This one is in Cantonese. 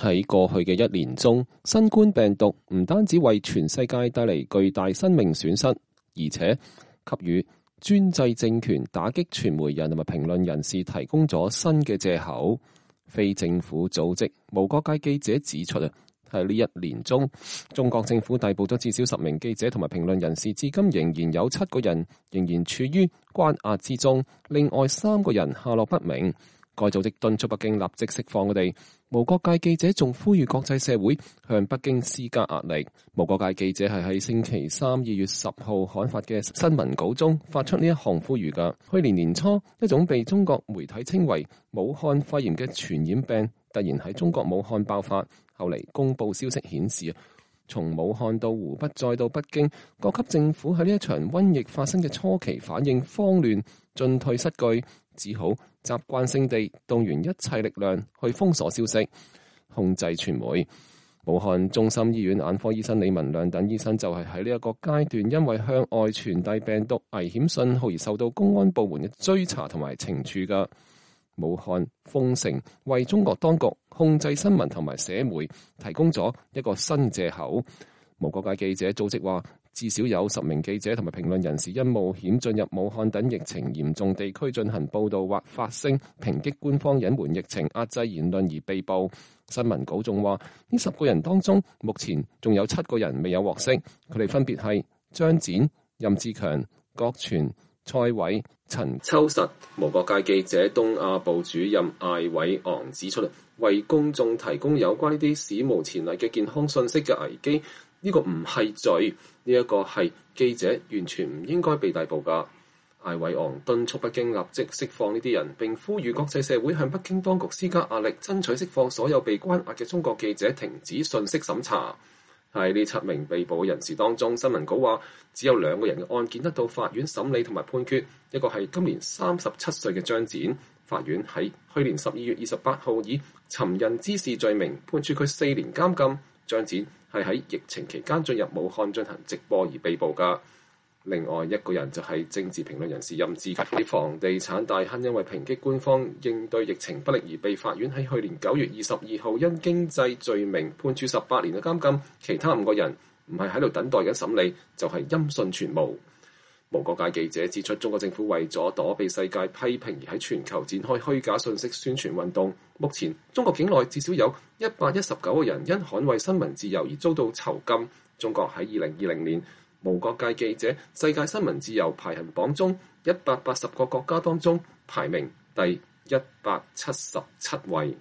喺過去嘅一年中，新冠病毒唔單止為全世界帶嚟巨大生命損失，而且給予專制政權打擊傳媒人同埋評論人士提供咗新嘅藉口。非政府組織無國界記者指出喺呢一年中，中國政府逮捕咗至少10名記者同埋評論人士，至今仍然有7個人仍然處於關押之中，另外3個人下落不明。該組織敦促北京立即釋放佢哋。無國界記者仲呼籲國際社會向北京施加壓力。無國界記者係喺星期3 2月10號刊發嘅新聞稿中發出呢一項呼籲㗎。去年年初，一種被中國媒體稱為武漢肺炎嘅傳染病突然喺中國武漢爆發，後嚟公佈消息顯示，從武漢到湖北再到北京，各級政府喺呢一場瘟疫發生嘅初期反應慌亂，進退失據，只好習慣性地動員一切力量去封鎖消息、控制傳媒。武漢中心醫院眼科醫生李文亮等醫生就係喺呢一個階段，因為向外傳遞病毒危險信號而受到公安部門嘅追查同埋懲處㗎。武漢封城為中國當局控制新聞同埋社媒提供咗一個新藉口。無國界記者組織話，至少有10名記者同埋評論人士因冒險進入武漢等疫情嚴重地區進行報導或發聲，抨擊官方隱瞞疫情、壓制言論而被捕。新聞稿仲話，呢10個人當中，目前仲有7個人未有獲釋，佢哋分別係張展、任志強、郭全、蔡偉、陳秋實。無國界記者東亞部主任艾偉昂指出，為公眾提供有關呢啲史無前例嘅健康信息嘅危機，呢個唔係罪，呢一個係記者完全唔應該被逮捕㗎。艾偉昂敦促北京立即釋放呢啲人，並呼籲國際社會向北京當局施加壓力，爭取釋放所有被關押嘅中國記者，停止信息審查。喺呢7名被捕嘅人士當中，新聞稿話只有2個人嘅案件得到法院審理同埋判決，一個係今年37歲嘅張展，法院喺去年12月28號以尋釁滋事罪名判處佢4年監禁。張展係喺疫情期間進入武漢進行直播而被捕㗎。另外一個人就係政治評論人士任志強，啲房地產大亨因為抨擊官方應對疫情不力而被法院喺去年9月22號因經濟罪名判處18年嘅監禁。其他5個人唔係喺度等待緊審理，就係音訊全無。無國界記者指出，中國政府為咗躲避世界批評而喺全球展開虛假信息宣傳運動。目前中國境內至少有119個人因捍衛新聞自由而遭到囚禁。中國喺2020年無國界記者世界新聞自由排行榜中180個國家當中排名第177位。